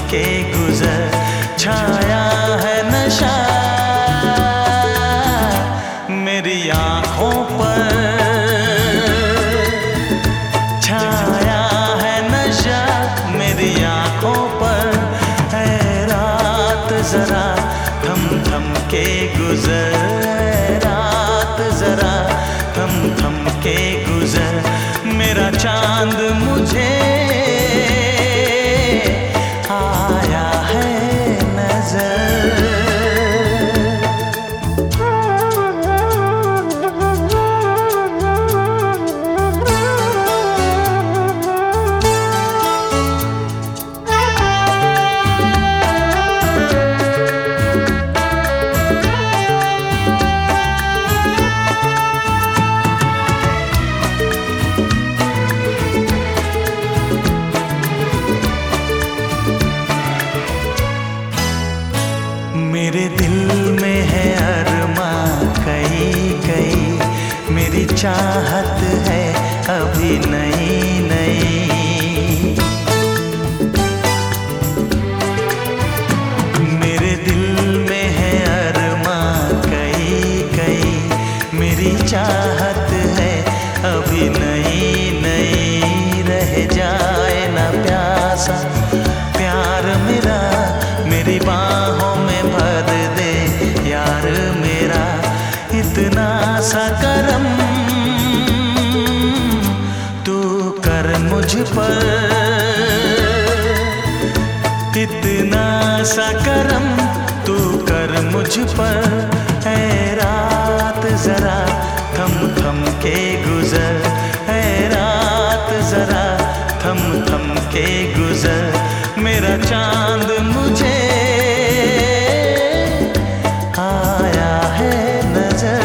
के गुजर, छाया है नशा मेरी आँखों पर, छाया है नशा मेरी आँखों पर। है रात जरा थम थम के गुजर, रात जरा थम थम के गुजर। मेरा चांद मुझे आया है नजर। मेरे दिल में है अरमां कई कई, मेरी चाहत है अभी नई नई। मेरे दिल में है अरमां कई कई, मेरी चाहत है अभी नई नई। रह जाए ना प्यासा प्यार मेरा, मेरी बाहों में भर दे यार मेरा। इतना सा करम तू कर मुझ पर, इतना सा करम तू कर मुझ पर। है रात जरा थम थम के गुजर, है रात जरा थम थम के गुजर। मेरा चांद मुझे आया है नजर।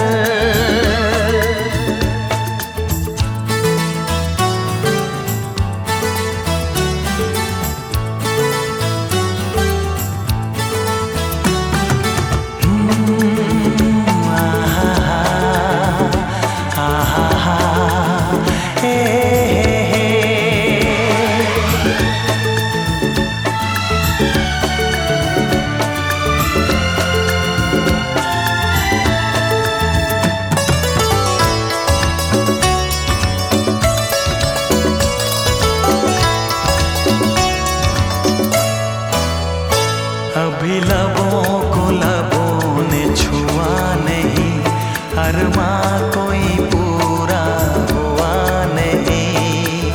अभी लबों को लबों ने छुआ नहीं, अरमां कोई पूरा हुआ नहीं।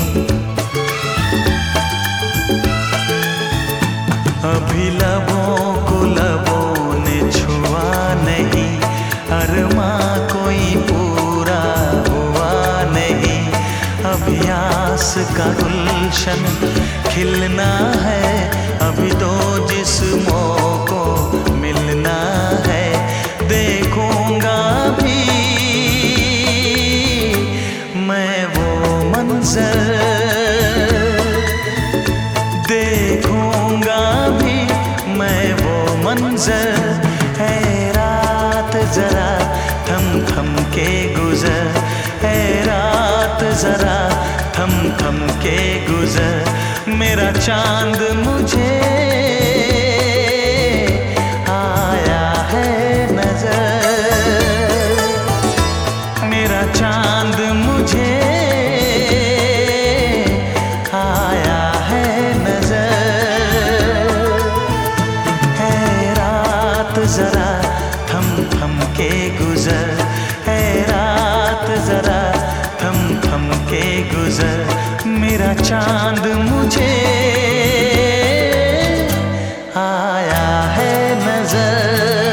अभी लबों को लबों ने छुआ नहीं, अरमां कोई पूरा हुआ नहीं। अभी आस का गुलशन खिलना है, अभी तो जिस्मों को मिलना है। देखूंगा भी मैं वो मंजर, देखूंगा भी मैं वो मंजर। है रात जरा थम थम के गुजर, है रात जरा थम थम के गुजर। मेरा चांद मुझे आया है नजर, मेरा चांद मुझे आया है नजर। है रात जरा थम थम के गुजर, है रात जरा थम थम के गुजर। मेरा चांद मुझे आया है नजर।